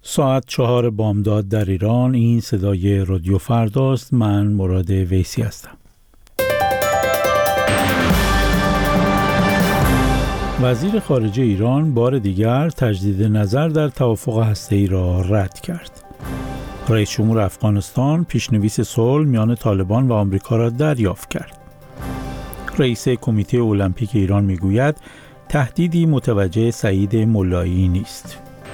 ساعت 4 بامداد در ایران. این صدای رادیو فرداست. من مراد ویسی هستم. وزیر خارجه ایران بار دیگر تجدید نظر در توافق هسته‌ای را رد کرد. رئیس جمهور افغانستان پیشنویس صلح میان طالبان و آمریکا را دریافت کرد. رئیس کمیته المپیک ایران میگوید تهدیدی متوجه سعید ملایی نیست.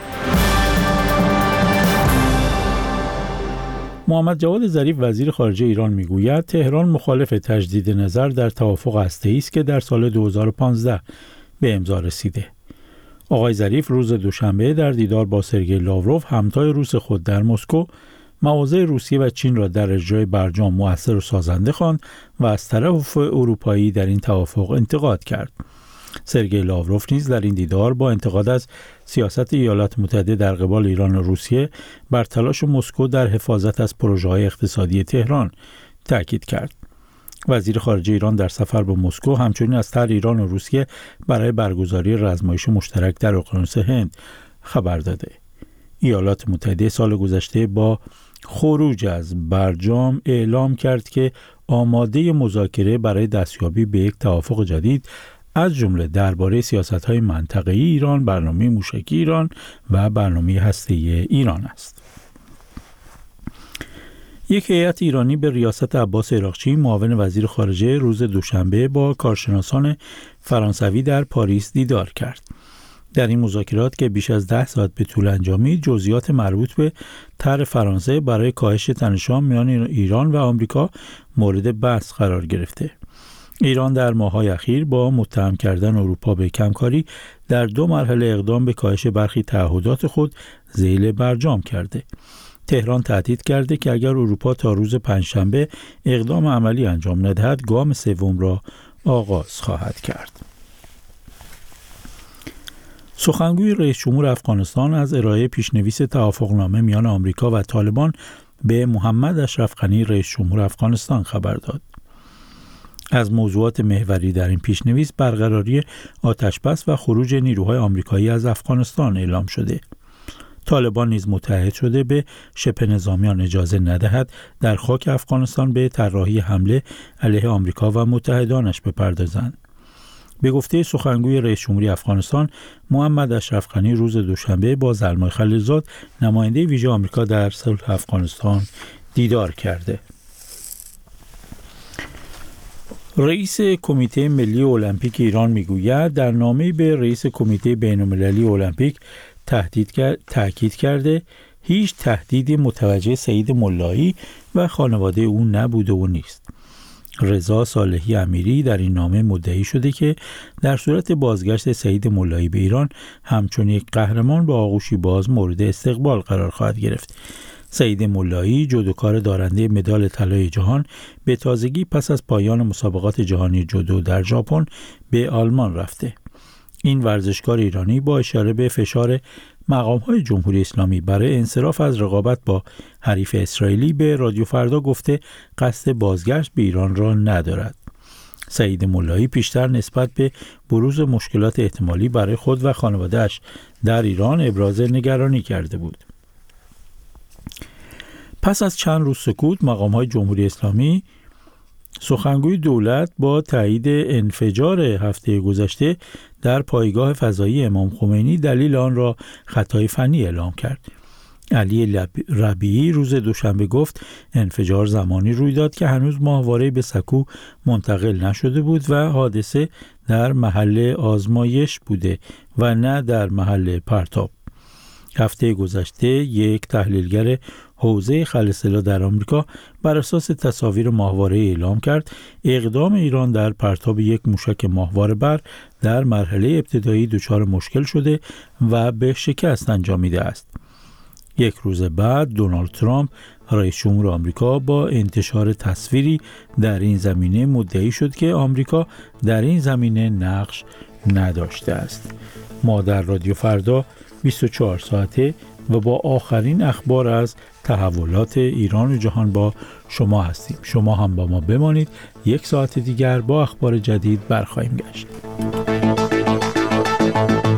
محمد جواد ظریف وزیر خارجه ایران میگوید تهران مخالف تجدید نظر در توافق هسته‌ای است که در سال 2015 به امضا رسیده. آقای ظریف روز دوشنبه در دیدار با سرگئی لاوروف همتای روس خود در مسکو مواضع روسیه و چین را در اجرای برجام مؤثر و سازنده خواند و از طرف اروپایی در این توافق انتقاد کرد. سرگئی لاوروف نیز در این دیدار با انتقاد از سیاست ایالات متحده در قبال ایران و روسیه بر تلاش مسکو در حفاظت از پروژه‌های اقتصادی تهران تاکید کرد. وزیر خارجه ایران در سفر به مسکو همچنین از طرح ایران و روسیه برای برگزاری رزمایش مشترک در اقیانوس هند خبر داده. ایالات متحده سال گذشته با خروج از برجام اعلام کرد که آماده مذاکره برای دستیابی به یک توافق جدید از جمله درباره سیاست‌های منطقه‌ای ایران، برنامه موشکی ایران و برنامه هسته‌ای ایران است. یک هیئت ایرانی به ریاست عباس عراقچی معاون وزیر خارجه روز دوشنبه با کارشناسان فرانسوی در پاریس دیدار کرد. در این مذاکرات که بیش از 10 ساعت به طول انجامید، جزئیات مربوط به طرح فرانسه برای کاهش تنش‌ها میان ایران و آمریکا مورد بحث قرار گرفته. ایران در ماه‌های اخیر با متهم کردن اروپا به کمکاری در 2 مرحله اقدام به کاهش برخی تعهدات خود ذیل برجام کرده. تهران تهدید کرده که اگر اروپا تا روز پنجشنبه اقدام عملی انجام ندهد، گام سوم را آغاز خواهد کرد. سخنگوی رئیس جمهور افغانستان از ارائه پیشنویس توافقنامه میان آمریکا و طالبان به محمد اشرف غنی رئیس جمهور افغانستان خبر داد. از موضوعات محوری در این پیشنویس برقراری آتش‌بس و خروج نیروهای آمریکایی از افغانستان اعلام شده. طالبان نیز متعهد شده به شبه نظامیان اجازه ندهد در خاک افغانستان به طراحی حمله علیه آمریکا و متحدانش بپردازند. به گفته سخنگوی رئیس جمهوری افغانستان، محمد اشرف غنی روز دوشنبه با زلمای خلیلزاد نماینده ویژه آمریکا در صلح افغانستان دیدار کرده. رئیس کمیته ملی المپیک ایران میگوید در نامه‌ای به رئیس کمیته بین‌المللی المپیک تأکید کرده هیچ تهدیدی متوجه سعید ملایی و خانواده او نبوده و نیست. رضا صالحی امیری در این نامه مدعی شده که در صورت بازگشت سعید ملایی به ایران همچون یک قهرمان با آغوشی باز مورد استقبال قرار خواهد گرفت. سعید ملایی جودوکار دارنده مدال طلای جهان به تازگی پس از پایان مسابقات جهانی جودو در ژاپن به آلمان رفته. این ورزشکار ایرانی با اشاره به فشار مقام‌های جمهوری اسلامی برای انصراف از رقابت با حریف اسرائیلی به رادیو فردا گفته قصد بازگشت به ایران را ندارد. سعید ملایی پیشتر نسبت به بروز مشکلات احتمالی برای خود و خانواده‌اش در ایران ابراز نگرانی کرده بود. پس از چند روز سکوت، مقام‌های جمهوری اسلامی سخنگوی دولت با تایید انفجار هفته گذشته در پایگاه فضایی امام خمینی دلیل آن را خطای فنی اعلام کرد. علی ربیعی روز دوشنبه گفت انفجار زمانی روی داد که هنوز ماهواره به سکو منتقل نشده بود و حادثه در محل آزمایش بوده و نه در محل پرتاب. هفته گذشته یک تحلیلگر حوزه خلسلا در آمریکا بر اساس تصاویر ماهواره اعلام کرد اقدام ایران در پرتاب یک موشک ماهواره‌بر در مرحله ابتدایی دچار مشکل شده و به شکست انجامیده است. یک روز بعد دونالد ترامپ رئیس جمهور آمریکا با انتشار تصویری در این زمینه مدعی شد که آمریکا در این زمینه نقش نداشته است. ما در رادیو فردا 24 ساعته و با آخرین اخبار از تحولات ایران و جهان با شما هستیم. شما هم با ما بمانید. یک ساعت دیگر با اخبار جدید برخواهیم گشت.